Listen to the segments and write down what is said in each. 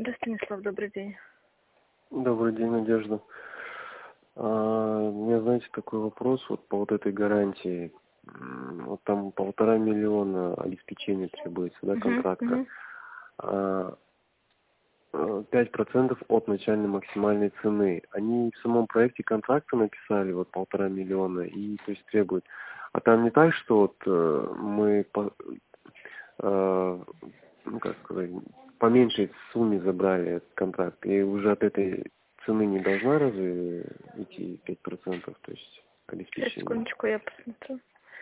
Да, Станислав, добрый день. Добрый день, Надежда. У меня, знаете, такой вопрос вот по вот этой гарантии. Вот там 1,5 миллиона обеспечения требуется, да, контракта. 5% от начальной максимальной цены. Они в самом проекте контракта написали вот 1,5 миллиона и то есть требуют. А там не так, что вот мы ну, как сказать, по меньшей сумме забрали этот контракт, и уже от этой цены не должна разве идти 5%, то есть обеспечение? Сейчас, секундочку, я посмотрю.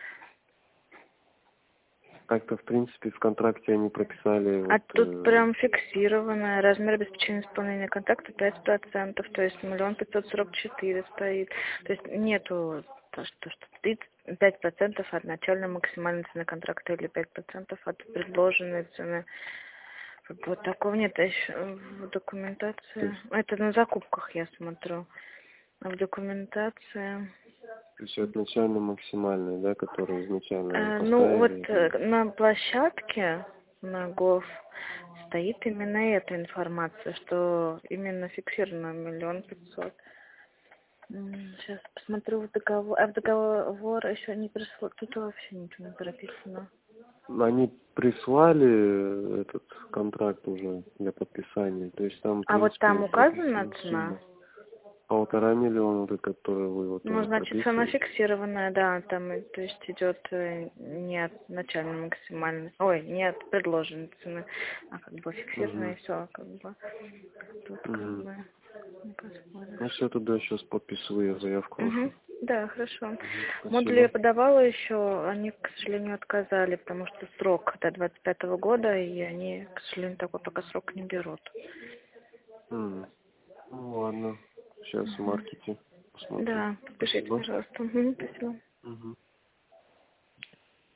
Так-то, в принципе, в контракте они прописали... А вот, тут прям фиксированное. Размер обеспечения исполнения контракта 5%, то есть 1 544 000 стоит. То есть нету то, что 5% от начальной максимальной цены контракта или 5% от предложенной цены. Вот такого нет. А еще в документации... Это на закупках я смотрю. А в документации... То есть от начальной максимальной, да, которую изначально Ну вот поставили? на площадке на ГОВ стоит именно эта информация, что именно фиксировано 1 500 000. Сейчас посмотрю в договор. А в договор еще не пришло. Тут вообще ничего не прописано. Они прислали этот контракт уже для подписания. То есть там, в А вот принципе, там указана прописана цена? сумма. 1,5 миллиона, вот, которую вы вот Ну, там значит, цена прописываете. фиксированная, да, там, то есть идет не от начальной максимальной, ой, не от предложенной цены, а как бы фиксированная и все, как бы. Тут как бы, ну, посмотрим. Ну все, тогда сейчас подписываю я заявку вашу. Да, хорошо. Модули я Спасибо. подавала еще, они, к сожалению, отказали, потому что срок до 25-го года, и они, к сожалению, такой пока срок не берут. Ну ладно, сейчас в маркете посмотрю. Да, пишите, Спасибо. пожалуйста. Спасибо.